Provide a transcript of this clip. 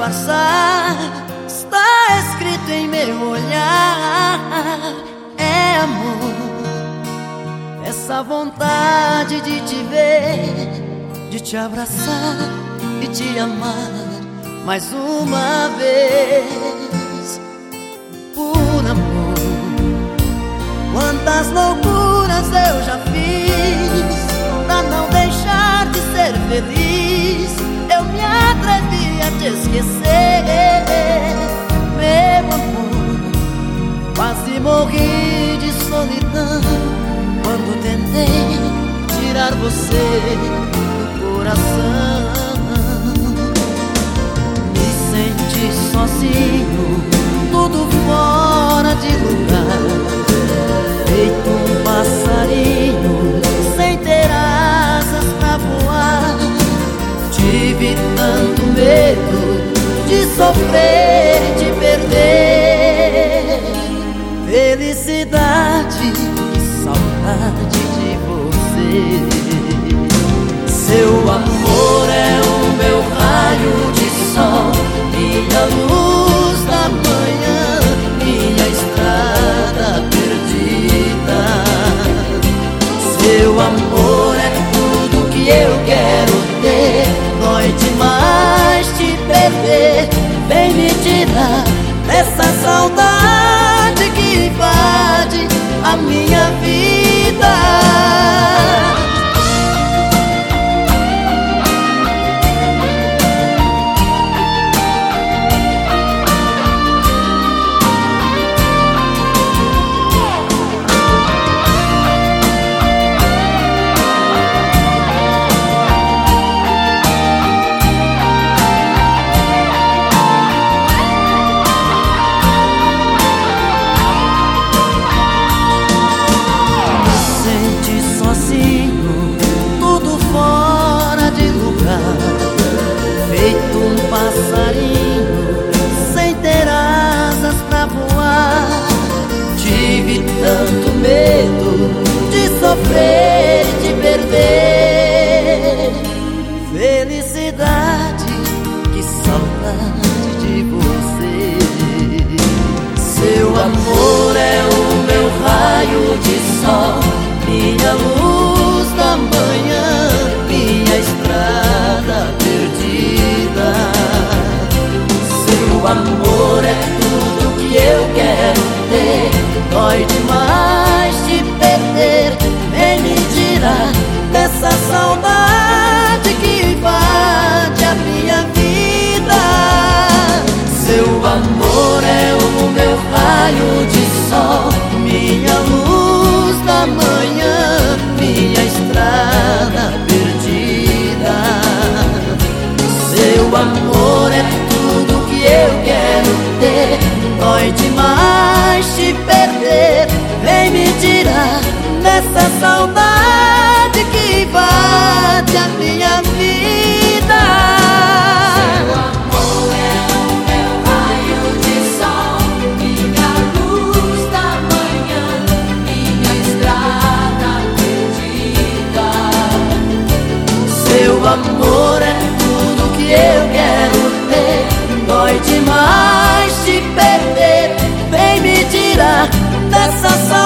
disfarçar. Está escrito em meu olhar. É amor, essa vontade de te ver, de te abraçar e te amar mais uma vez. Por amor, quantas loucuras eu já fiz pra não deixar de ser feliz. Eu me atrevi a te esquecer, meu amor. Quase morri de solidão quando tentei tirar você do coração. Me senti sozinho, tudo fora de lugar, feito um passarinho sem ter asas pra voar. Tive tanto medo de sofrer e te perder. Felicidade, que saudade de você. Seu amor é o meu raio de sol, minha luz da manhã, minha estrada perdida. Seu amor é tudo que eu quero ter. Dói demais te perder. Vem me tirar dessa saudade que invade a minha vida. Tudo fora de lugar, feito um passarinho sem ter asas pra voar. Tive tanto medo de sofrer e te perder. Felicidade, que saudade de você. Seu amor é o meu raio de sol, minha luz da manhã, minha estrada perdida. Seu amor é tudo que eu quero ter. Dói demais te perder. Vem me tirar dessa saudade que invade a minha vida. Seu amor é o meu raio de sol, minha luz da manhã, minha estrada perdida. Seu amor é tudo que eu quero ter. Dói demais te perder. Vem me tirar dessa saudade que invade a minha vida. Seu amor é o meu raio de sol, minha luz da manhã, minha estrada perdida. Seu amor é tudo que eu quero ter. Dói demais te perder. Vem me tirar dessa saudade